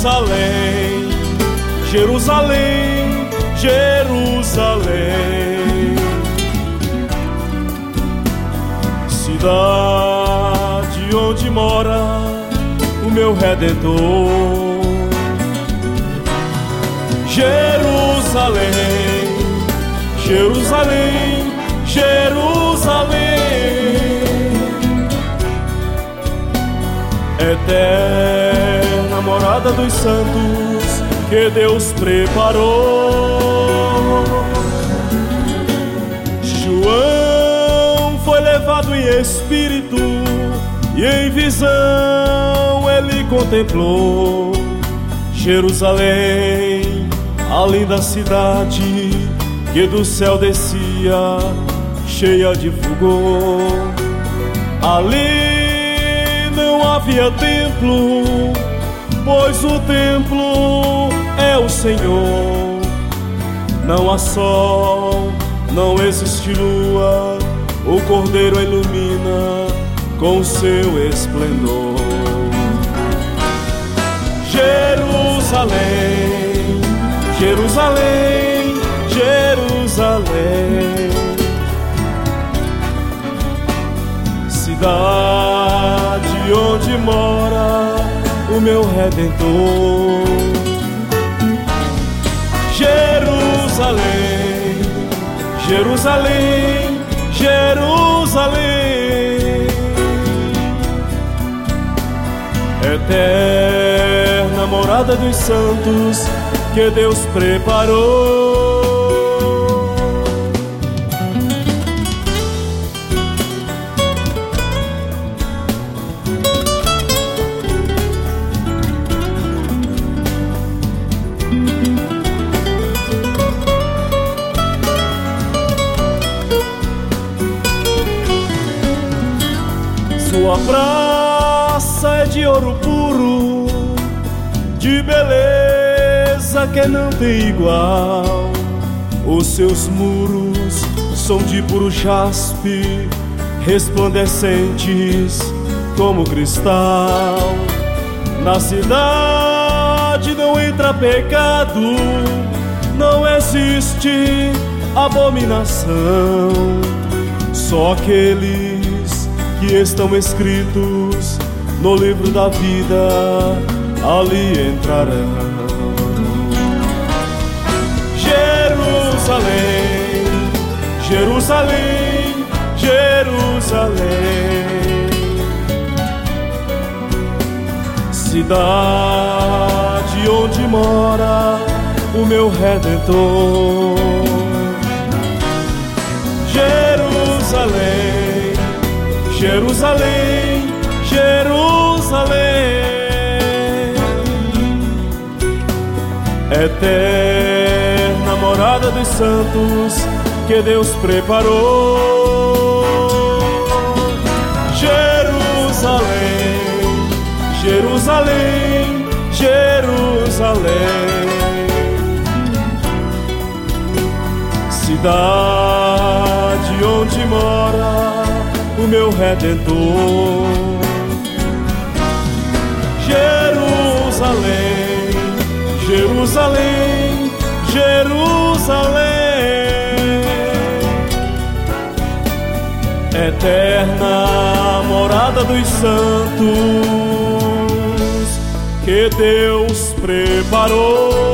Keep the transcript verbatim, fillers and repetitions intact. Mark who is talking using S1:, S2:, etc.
S1: Jerusalém, Jerusalém, Jerusalém, cidade onde mora o meu Redentor. Jerusalém, Jerusalém, Jerusalém, eterna morada dos santos que Deus preparou. João foi levado em espírito e em visão ele contemplou Jerusalém, a linda cidade que do céu descia, cheia de fulgor. Ali não havia templo, pois o templo é o Senhor. Não há sol, não existe lua, o Cordeiro a ilumina com seu esplendor. Jerusalém, Jerusalém, Jerusalém, cidade onde mora o meu Redentor. Jerusalém, Jerusalém, Jerusalém, eterna morada dos santos que Deus preparou. Sua praça é de ouro puro, de beleza que não tem igual. Os seus muros são de puro jaspe, resplandecentes como cristal. Na cidade não entra pecado, não existe abominação. Só aqueles que estão escritos no livro da vida ali entrarão. Jerusalém, Jerusalém, Jerusalém, cidade onde mora o meu Redentor. Jerusalém, Jerusalém, Jerusalém, eterna morada dos santos que Deus preparou. Jerusalém, Jerusalém, Jerusalém, cidade onde mora o meu Redentor. Jerusalém, Jerusalém, Jerusalém, eterna morada dos santos que Deus preparou.